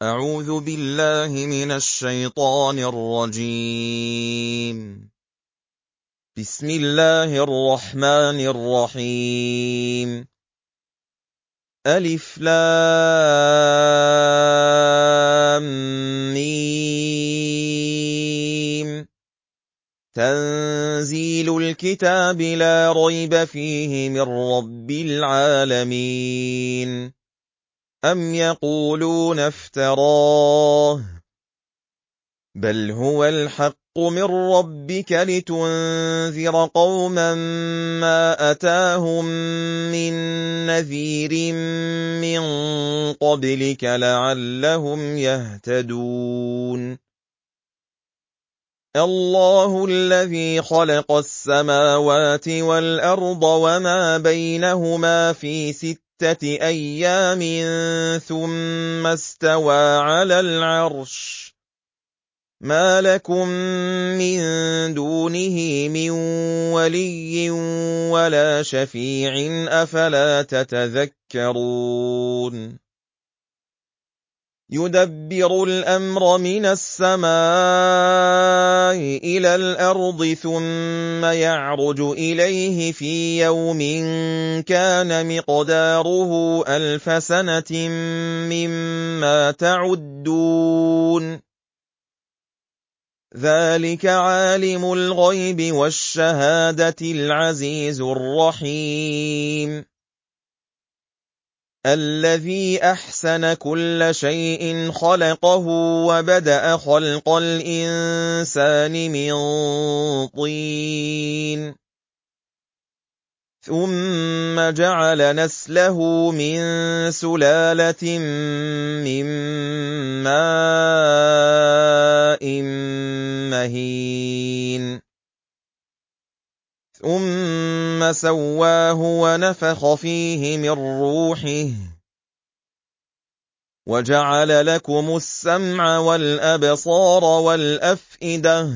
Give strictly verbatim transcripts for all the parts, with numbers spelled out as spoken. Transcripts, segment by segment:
أعوذ بالله من الشيطان الرجيم. بسم الله الرحمن الرحيم. ألف لام ميم. تنزيل الكتاب لا ريب فيه من رب العالمين. أم يقولون افتراه بل هو الحق من ربك لتنذر قوما ما أتاهم من نذير من قبلك لعلهم يهتدون. الله الذي خلق السماوات والأرض وما بينهما في ستة أيام ثم استوى على العرش. ما لكم من دونه من ولي ولا شفيع أفلا تتذكرون. يدبر الأمر من السماء إلى الأرض ثم يعرج إليه في يوم كان مقداره ألف سنة مما تعدون. ذلك عالم الغيب والشهادة العزيز الرحيم. الذي أحسن كل شيء خلقه وبدأ خلق الإنسان من طين ثم جعل نسله من سلالة من ماء مهين ثم سواه ونفخ فيه من روحه وجعل لكم السمع والأبصار والأفئدة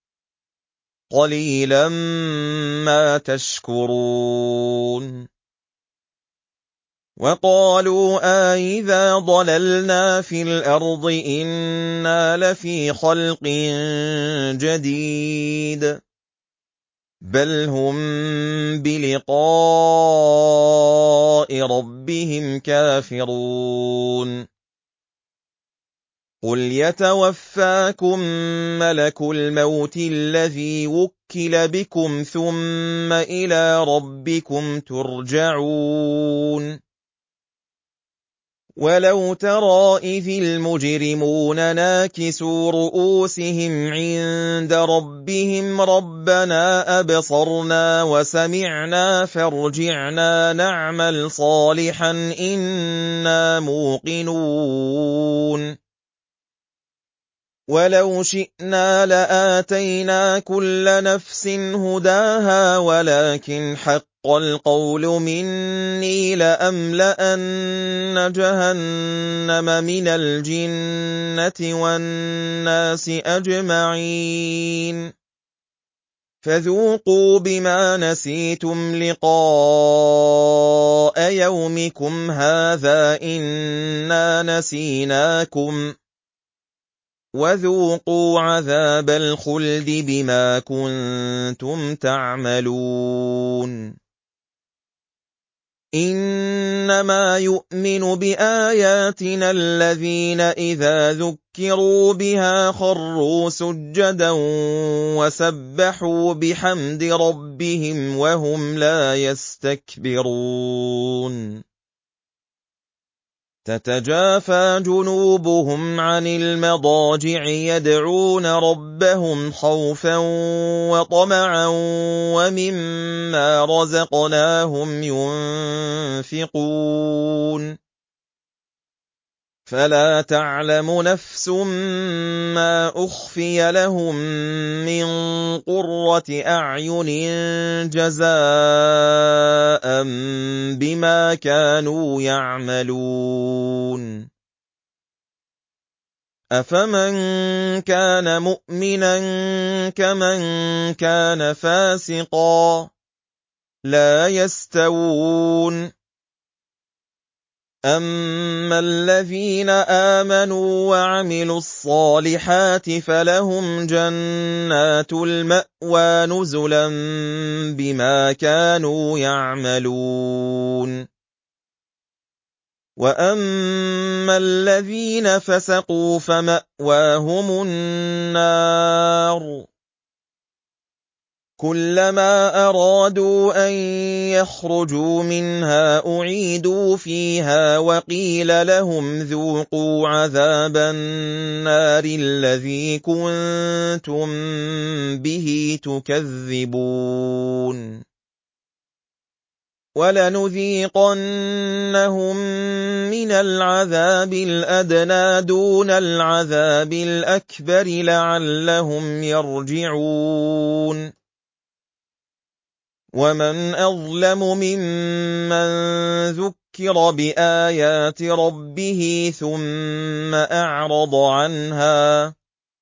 قليلا ما تشكرون. وقالوا أإذا ضللنا في الأرض إنا لفي خلق جديد بل هم بلقاء ربهم كافرون. قل يتوفاكم ملك الموت الذي وكل بكم ثم إلى ربكم ترجعون. ولو ترى إذ المجرمون ناكسوا رؤوسهم عند ربهم ربنا أبصرنا وسمعنا فارجعنا نعمل صالحا إنا موقنون. ولو شئنا لآتينا كل نفس هداها ولكن حق القول مني لأملأن جهنم من الجنة والناس أجمعين. فذوقوا بما نسيتم لقاء يومكم هذا إنا نسيناكم وذوقوا عذاب الخلد بما كنتم تعملون. إنما يؤمن بآياتنا الذين إذا ذكروا بها خروا سجدا وسبحوا بحمد ربهم وهم لا يستكبرون. تتجافى جنوبهم عن المضاجع يدعون ربهم خوفا وطمعا ومما رزقناهم ينفقون. فلا تعلم نفس ما أخفي لهم من قرة أعين جزاء بما كانوا يعملون. أفمن كان مؤمنا كمن كان فاسقا لا يستوون. أَمَّا الَّذِينَ آمَنُوا وَعَمِلُوا الصَّالِحَاتِ فَلَهُمْ جَنَّاتُ الْمَأْوَىٰ نُزُلًا بِمَا كَانُوا يَعْمَلُونَ وَأَمَّا الَّذِينَ فَسَقُوا فَمَأْوَاهُمُ النَّارُ كُلَّمَا أَرَادُوا أَن يَخْرُجُوا مِنْهَا أُعِيدُوا فِيهَا وَقِيلَ لَهُمْ ذُوقُوا عَذَابَ النَّارِ الَّذِي كُنتُم بِهِ تُكَذِّبُونَ وَلَنُذِيقَنَّهُم مِّنَ الْعَذَابِ الْأَدْنَىٰ دُونَ الْعَذَابِ الْأَكْبَرِ لَعَلَّهُمْ يَرْجِعُونَ وَمَنْ أَظْلَمُ مِمَّن ذُكِّرَ بِآيَاتِ رَبِّهِ ثُمَّ أَعْرَضَ عَنْهَا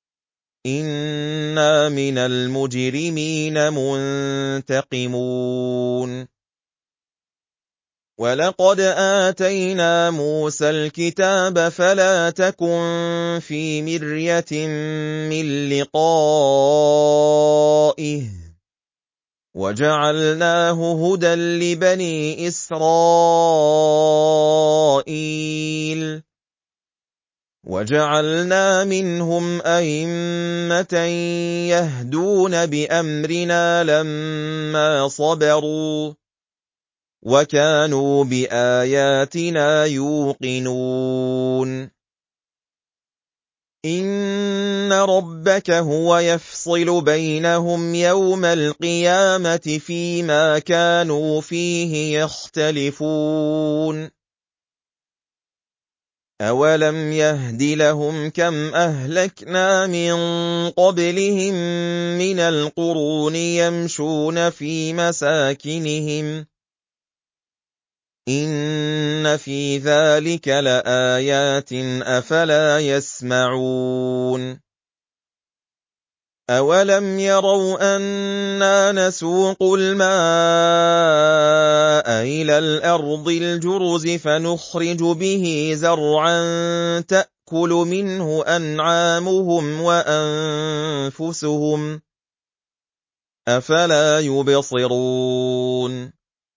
إِنَّا مِنَ الْمُجْرِمِينَ مُنتَقِمُونَ وَلَقَدْ آتَيْنَا مُوسَى الْكِتَابَ فَلَا تَكُن فِي مِرْيَةٍ مِّن لِّقَائِهِ وَجَعَلْنَاهُ هُدًى لِّبَنِي إِسْرَائِيلَ وَجَعَلْنَا مِنْهُمْ أَئِمَّةً يَهْدُونَ بِأَمْرِنَا لَمَّا صَبَرُوا وَكَانُوا بِآيَاتِنَا يُوقِنُونَ إِنَّ رَبَّكَ هُوَ يَفْصِلُ بَيْنَهُمْ يَوْمَ الْقِيَامَةِ فِيمَا كَانُوا فِيهِ يَخْتَلِفُونَ أَوَلَمْ يَهْدِ لَهُمْ كَمْ أَهْلَكْنَا مِن قَبْلِهِم مِّنَ الْقُرُونِ يَمْشُونَ فِي مَسَاكِنِهِمْ إِنَّ فِي ذَلِكَ لَآيَاتٍ أَفَلَا يَسْمَعُونَ أَوَلَمْ يَرَوْا أَنَّا نَسُوقُ الْمَاءَ إِلَى الْأَرْضِ الْجُرُزِ فَنُخْرِجُ بِهِ زَرْعًا تَأْكُلُ مِنْهُ أَنْعَامُهُمْ وَأَنفُسُهُمْ ۖ أَفَلَا يُبْصِرُونَ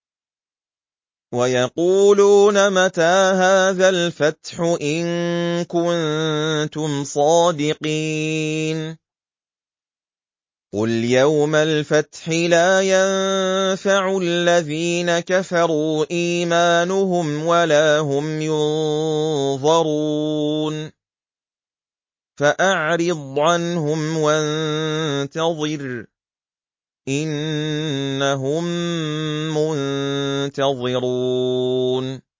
وَيَقُولُونَ مَتَىٰ هَٰذَا الْفَتْحُ إِن كُنتُمْ صَادِقِينَ قُلْ يَوْمَ الْفَتْحِ لَا يَنفَعُ الَّذِينَ كَفَرُوا إِيمَانُهُمْ وَلَا هُمْ يُنظَرُونَ فَأَعْرِضْ عَنْهُمْ وَانتَظِرْ إِنَّهُم مُّنتَظِرُونَ